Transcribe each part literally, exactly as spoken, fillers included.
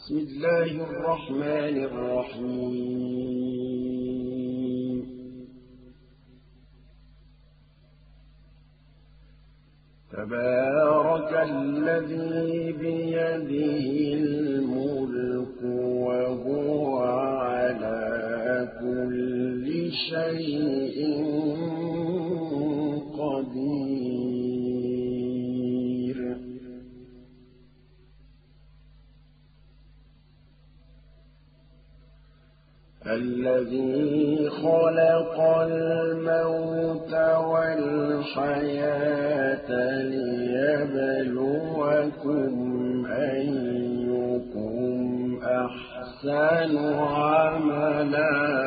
بسم الله الرحمن الرحيم. تبارك الذي بيده الملك وهو على كل شيء قدير. الذي خلق الموت والحياة ليبلوكم أيكم أحسن عملا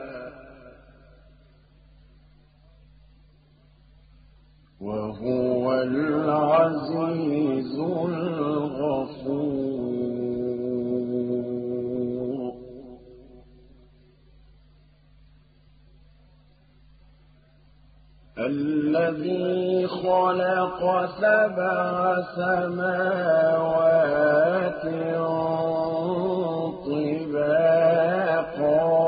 وهو العزيز الغفور. الذي خلق سبع سماوات طباقا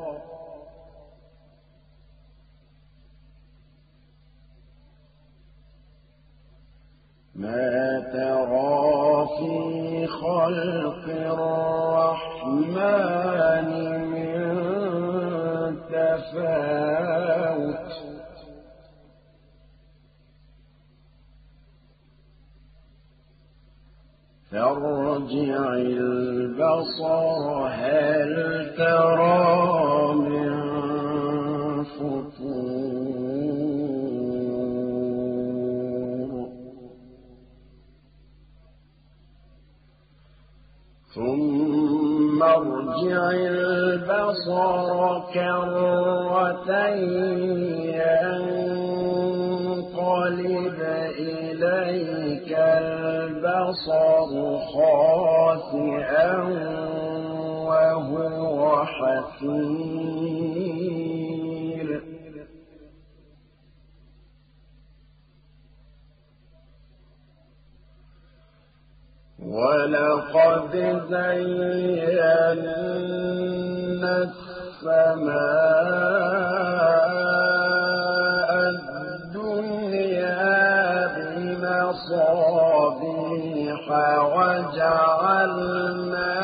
ما ترى في خلق الرحمن من تفاوت فارجع البصر هل ترى من فطور ثم ارجع البصر كرتين ينقلب إليك البصر خاسئا وهو حسير. ولقد زينا السماء الدنيا بمصابيح وجعلنا